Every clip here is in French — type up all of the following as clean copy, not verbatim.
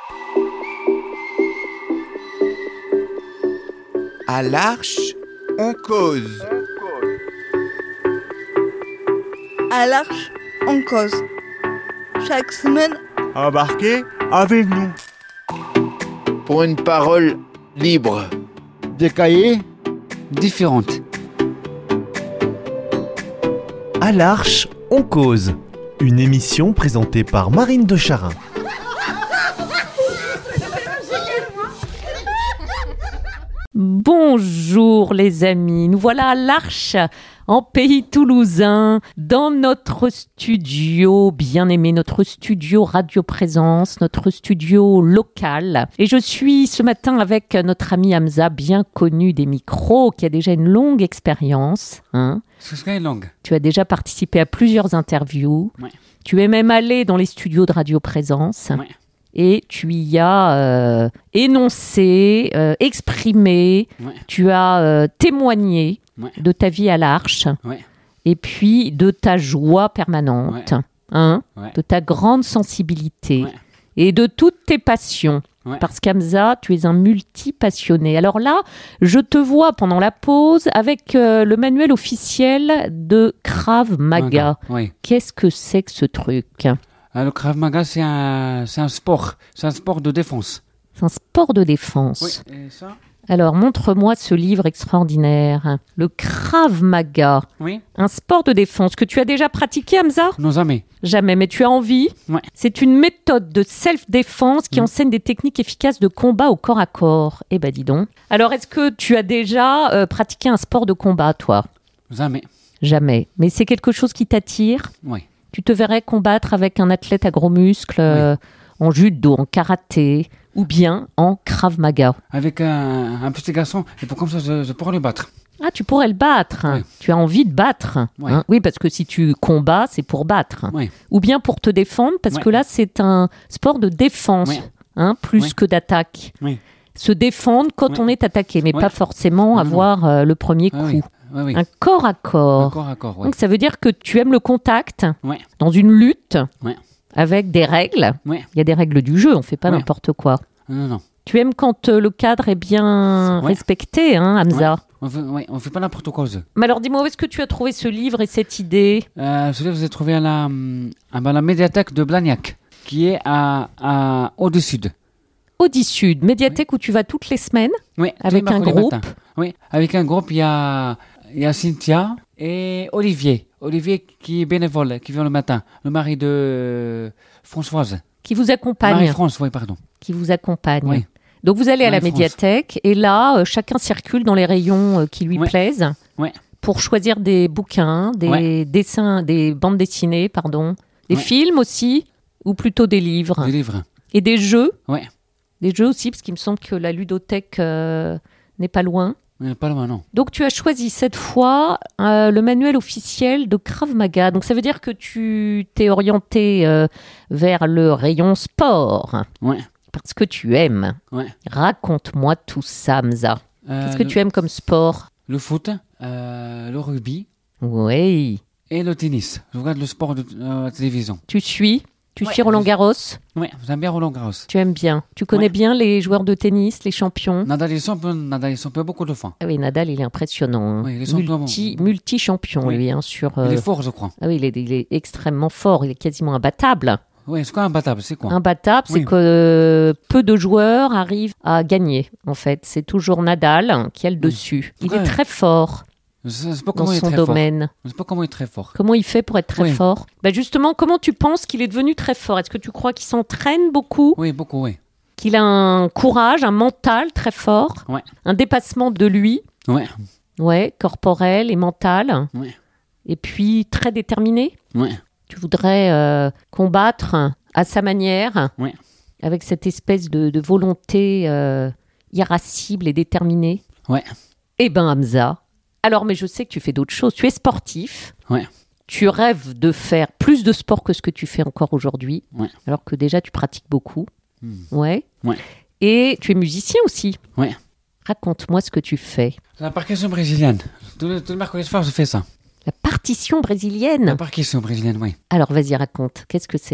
À l'Arche, on cause. À l'Arche, on cause. Chaque semaine, Embarquez avec nous. Pour une parole libre. Des cahiers différentes. À l'Arche, on cause. Une émission présentée par Marine de Charin. Bonjour les amis, nous voilà à l'Arche, en pays toulousain, dans notre studio bien aimé, notre studio Radio Présence, notre studio local. Et je suis ce matin avec notre ami Hamza, bien connu des micros, qui a déjà une longue expérience. C'est longue. Tu as déjà participé à plusieurs interviews. Ouais. Tu es même allé dans les studios de Radio Présence. Ouais. Et tu y as énoncé, exprimé, tu as témoigné de ta vie à l'Arche, et puis de ta joie permanente, de ta grande sensibilité, et de toutes tes passions. Parce qu'Hamza, tu es un multi-passionné. Alors là, je te vois pendant la pause avec le manuel officiel de Krav Maga. Qu'est-ce que c'est que ce truc ? Le Krav Maga, c'est un sport. C'est un sport de défense. C'est un sport de défense. Oui, et ça ? Alors, montre-moi ce livre extraordinaire. Le Krav Maga. Oui. Un sport de défense que tu as déjà pratiqué, Hamza ? Non, jamais. Jamais, mais tu as envie ? Ouais. C'est une méthode de self-défense qui enseigne des techniques efficaces de combat au corps à corps. Eh ben, dis donc. Alors, est-ce que tu as déjà pratiqué un sport de combat, toi ? Jamais. Jamais. Mais c'est quelque chose qui t'attire ? Oui. Tu te verrais combattre avec un athlète à gros muscles en judo, en karaté ou bien en Krav Maga. Avec un petit garçon, et pour comme ça, je pourrais le battre. Ah, tu pourrais le battre. Oui. Tu as envie de battre. Oui. Oui, parce que si tu combats, c'est pour battre. Oui. Ou bien pour te défendre, parce que là, c'est un sport de défense, plus que d'attaque. Oui. Se défendre quand on est attaqué, mais pas forcément avoir le premier coup. Oui. Un corps à corps. Un corps à corps, oui. Donc ça veut dire que tu aimes le contact Ouais. dans une lutte Ouais. avec des règles. Ouais. Il y a des règles du jeu, on ne fait pas n'importe quoi. Non. Tu aimes quand le cadre est bien respecté, Hamza. On fait pas n'importe quoi. Mais alors dis-moi, où est-ce que tu as trouvé ce livre et cette idée ? Ce livre, vous avez trouvé à la médiathèque de Blagnac, qui est au-dessus. Audi-Sud, médiathèque où tu vas toutes les semaines, Oui, avec un groupe. Oui, avec un groupe, il y a Cynthia et Olivier. Olivier qui est bénévole, qui vient le matin. Le mari de Françoise. Qui vous accompagne. Marie-France, oui, pardon. Qui vous accompagne. Oui. Donc vous allez à la Marie-France. médiathèque et là, chacun circule dans les rayons qui lui plaisent pour choisir des bouquins, des dessins, des bandes dessinées, des films aussi, ou plutôt des livres. Des livres. Et des jeux. Oui. Des jeux aussi, parce qu'il me semble que la ludothèque n'est pas loin. Pas loin, non. Donc, tu as choisi cette fois le manuel officiel de Krav Maga. Donc, ça veut dire que tu t'es orienté vers le rayon sport. Ouais. Parce que tu aimes. Ouais. Raconte-moi tout ça, Hamza. Qu'est-ce que tu aimes comme sport ? Le foot, le rugby. Oui. Et le tennis. Je regarde le sport de la télévision. Tu suis Roland Garros ? Oui, j'aime bien Roland Garros. Tu aimes bien. Tu connais bien les joueurs de tennis, les champions ? Nadal, ils sont beaucoup de fois. Ah oui, Nadal, il est impressionnant. Oui, il est multi-champion, lui. sur, il est fort, je crois. Ah oui, il est extrêmement fort. Il est quasiment imbattable. Oui, c'est quoi imbattable ? C'est quoi ? Imbattable, c'est que peu de joueurs arrivent à gagner, en fait. C'est toujours Nadal qui a le dessus. Il est très fort. Je sais pas dans comment son domaine. Je sais pas comment il est très fort. Comment il fait pour être très fort ? Justement, comment tu penses qu'il est devenu très fort ? Est-ce que tu crois qu'il s'entraîne beaucoup ? Oui, beaucoup, oui. Qu'il a un courage, un mental très fort ? Ouais. Un dépassement de lui ? Ouais. Ouais, corporel et mental ? Ouais. Et puis très déterminé ? Ouais. Tu voudrais combattre à sa manière ? Ouais. Avec cette espèce de volonté irascible et déterminée ? Ouais. Eh ben, Hamza... Alors, mais je sais que tu fais d'autres choses. Tu es sportif. Ouais. Tu rêves de faire plus de sport que ce que tu fais encore aujourd'hui. Ouais. Alors que déjà, tu pratiques beaucoup. Ouais. Ouais. Et tu es musicien aussi. Ouais. Raconte-moi ce que tu fais. La percussion brésilienne. Tout le mercredi soir, je fais ça. La partition brésilienne. La percussion brésilienne, oui. Alors, vas-y, raconte. Qu'est-ce que c'est ça ?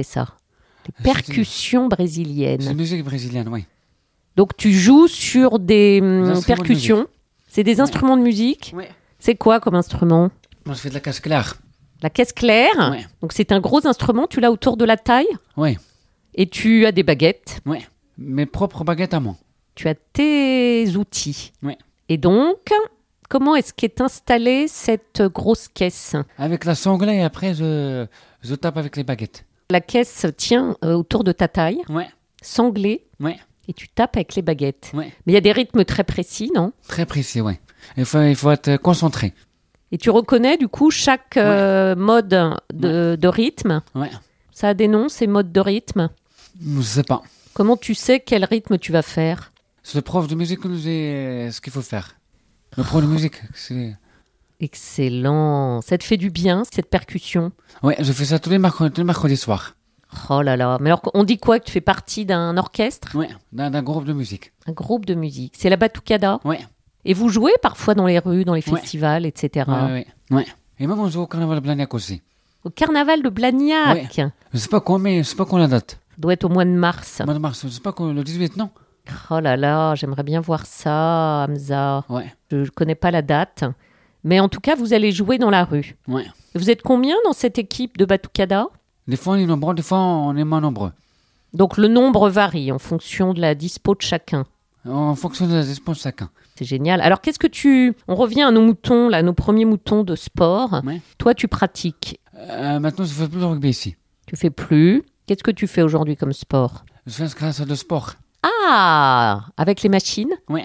Les percussions brésiliennes. C'est une musique brésilienne, oui. Donc tu joues sur des percussions. De c'est des instruments de musique. Oui. C'est quoi comme instrument? Moi, je fais de la caisse claire. La caisse claire. Ouais. Donc c'est un gros instrument, tu l'as autour de la taille. Oui. Et tu as des baguettes. Oui. Mes propres baguettes à moi. Tu as tes outils. Oui. Et donc, comment est-ce qu'est installée cette grosse caisse? Avec la sangle et après, je tape avec les baguettes. La caisse tient autour de ta taille, Oui. sanglée, Oui. et tu tapes avec les baguettes. Oui. Mais il y a des rythmes très précis, non? Très précis, oui. Il faut être concentré. Et tu reconnais du coup chaque mode de rythme? Oui. Ça a des noms, ces modes de rythme? Je sais pas. Comment tu sais quel rythme tu vas faire? C'est le prof de musique qui nous dit ce qu'il faut faire. Le prof de musique, c'est... Excellent. Ça te fait du bien, cette percussion? Oui, je fais ça tous les mercredis soirs. Oh là là. Mais alors, on dit quoi? Que tu fais partie d'un orchestre? Oui, d'un groupe de musique. Un groupe de musique. C'est la Batucada? Oui. Et vous jouez parfois dans les rues, dans les festivals, etc. Oui. Et même on joue au carnaval de Blagnac aussi. Au carnaval de Blagnac? Oui. Je sais pas quand, mais je sais pas quand la date. Ça doit être au mois de mars. Mois de mars, je sais pas quand, le 18, non? Oh là là, j'aimerais bien voir ça, Hamza. Ouais. Je ne connais pas la date. Mais en tout cas, vous allez jouer dans la rue. Ouais. Vous êtes combien dans cette équipe de Batucada? Des fois on est nombreux, des fois on est moins nombreux. Donc le nombre varie en fonction de la dispo de chacun. En fonction de la disposition de chacun. C'est génial. Alors qu'est-ce que On revient à nos moutons, là, nos premiers moutons de sport. Ouais. Toi, tu pratiques. Maintenant je fais plus de rugby ici. Tu fais plus. Qu'est-ce que tu fais aujourd'hui comme sport? Je fais un salle de sport. Ah, avec les machines? Oui.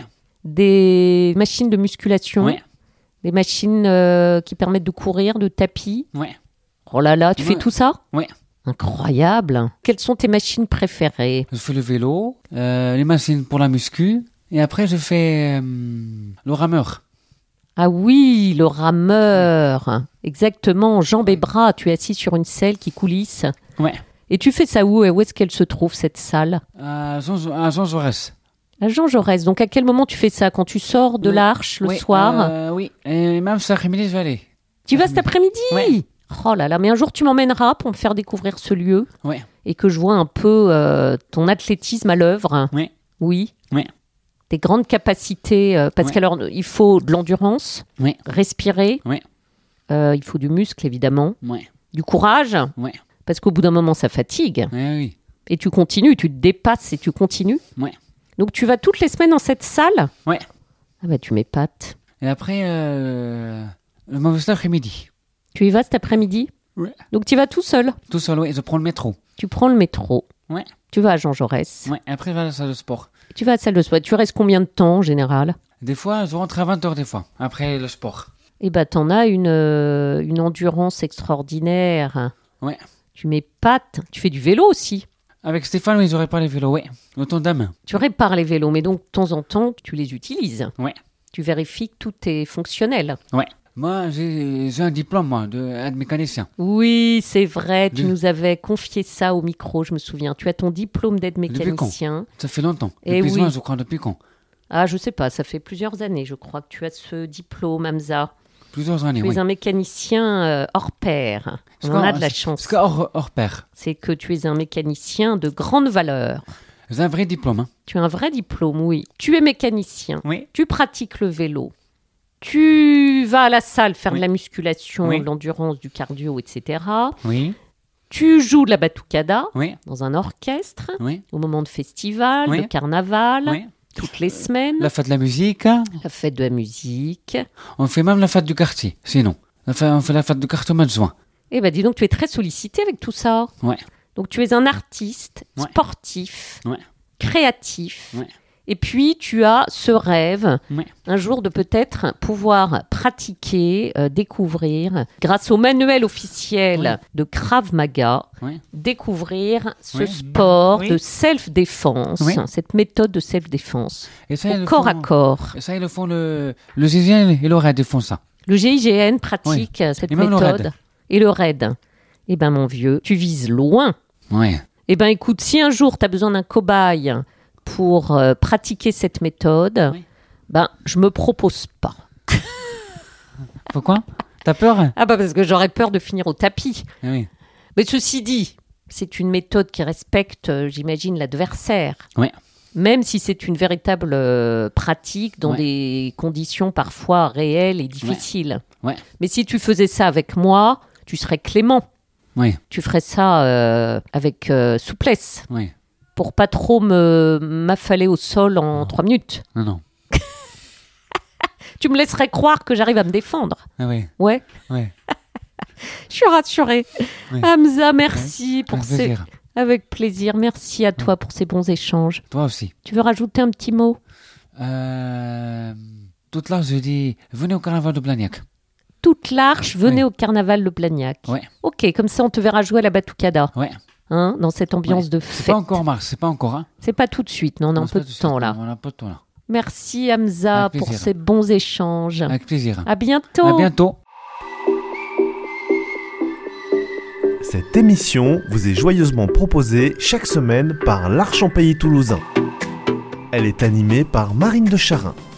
Des machines de musculation? Oui. Des machines qui permettent de courir, de tapis? Oui. Oh là là, tu Ouais. fais tout ça? Oui. Incroyable. Quelles sont tes machines préférées? Je fais le vélo, les machines pour la muscu, et après je fais le rameur. Ah oui, le rameur. Exactement, jambes et bras. Tu es assis sur une selle qui coulisse. Ouais. Et tu fais ça où? Et où est-ce qu'elle se trouve, cette salle? À Jean Jaurès. À Jean Jaurès. Donc à quel moment tu fais ça? Quand tu sors de Oui. l'Arche le Oui, soir? oui, et même cet après-midi je vais aller. Tu vas cet après-midi? Ouais. Oh là là, mais un jour tu m'emmèneras pour me faire découvrir ce lieu Ouais. et que je vois un peu ton athlétisme à l'œuvre. Oui. Oui. Oui. Tes grandes capacités, parce Ouais. qu'alors il faut de l'endurance, Oui. respirer, Oui. il faut du muscle évidemment, Oui. du courage, Oui. parce qu'au bout d'un moment ça fatigue. Oui. Et tu continues, tu te dépasses et tu continues. Oui. Donc tu vas toutes les semaines dans cette salle? Ouais. Ah bah tu m'épates. Et après, je m'en vais cet après-midi. Tu y vas cet après-midi? Ouais. Donc tu y vas tout seul? Tout seul, oui, je prends le métro. Tu prends le métro. Ouais. Tu vas à Jean Jaurès. Ouais. Et après, je vais à la salle de sport. Tu vas à la salle de sport. Tu restes combien de temps en général? Des fois, je rentre à 20h des fois, après le sport. Eh ben, t'en as une endurance extraordinaire. Ouais. Tu m'épates. Tu fais du vélo aussi. Avec Stéphane, ils n'auraient pas les vélos, ouais. Le tandem. Tu répares les vélos, mais donc de temps en temps, tu les utilises. Ouais. Tu vérifies que tout est fonctionnel. Ouais. Moi, j'ai un diplôme, moi, d'aide mécanicien. Oui, c'est vrai. Tu De- nous avais confié ça au micro, je me souviens. Tu as ton diplôme d'aide mécanicien. Ça fait longtemps. Eh Depuis oui. juin, je crois, depuis quand? Ah, je sais pas, ça fait plusieurs années, je crois, que tu as ce diplôme, Hamza. Plusieurs années, Tu es oui. un mécanicien hors pair. On en a de la chance. Parce hors pair. C'est que tu es un mécanicien de grande valeur. J'ai un vrai diplôme, hein. Tu as un vrai diplôme, oui. Tu es mécanicien. Oui. Tu pratiques le vélo. Tu vas à la salle faire Oui. de la musculation, Oui. de l'endurance, du cardio, etc. Oui. Tu joues de la batucada Oui. dans un orchestre, Oui. au moment de festival, Oui. de carnaval, Oui. toutes les semaines, La fête de la musique. la fête de la musique. On fait même la fête du quartier, sinon. On fait la fête du quartier au mois de juin. Eh ben dis donc, tu es très sollicité avec tout ça. Ouais. Donc tu es un artiste, Ouais. sportif, Ouais. créatif. Ouais. Et puis tu as ce rêve, Ouais. un jour de peut-être pouvoir pratiquer, découvrir, grâce au manuel officiel Ouais. de Krav Maga, Ouais. découvrir ce Ouais. sport Oui. de self-défense, Oui. cette méthode de self-défense, Et ça, ils au le corps font- à corps. Et ça, ils le font le Zizien et le RAID, ils font ça. Le GIGN pratique cette Et même le méthode. raid. Et le raid. Eh ben mon vieux, tu vises loin. Ouais. Eh bien, écoute, si un jour tu as besoin d'un cobaye pour pratiquer cette méthode, Oui. ben, je me propose pas. Pourquoi? T'as peur? Ah bah parce que j'aurais peur de finir au tapis. Ah oui. Mais ceci dit, c'est une méthode qui respecte, j'imagine, l'adversaire. Ouais. Même si c'est une véritable pratique dans des conditions parfois réelles et difficiles. Ouais. Mais si tu faisais ça avec moi, tu serais clément. Oui. Tu ferais ça avec souplesse. Oui. Pour pas trop m'affaler au sol en 3 minutes. Non. Tu me laisserais croire que j'arrive à me défendre. Ah oui. Ouais. Ouais. Je suis rassurée. Oui. Hamza, merci pour Avec plaisir. Avec plaisir. Merci à toi pour ces bons échanges. Toi aussi. Tu veux rajouter un petit mot? Toute l'Arche, je dis, venez au carnaval de Blagnac. Toute l'Arche, venez au carnaval de Blagnac. Ouais. Ok, comme ça on te verra jouer à la batucada. Ouais. Hein, dans cette ambiance de fête. C'est pas encore mars, c'est pas encore. Hein. C'est pas tout de suite, non, on a un peu de temps là. On a pas de temps là. Merci Hamza pour ces bons échanges. Avec plaisir. À bientôt. À bientôt. Cette émission vous est joyeusement proposée chaque semaine par l'Arche en Pays Toulousain. Elle est animée par Marine de Charin.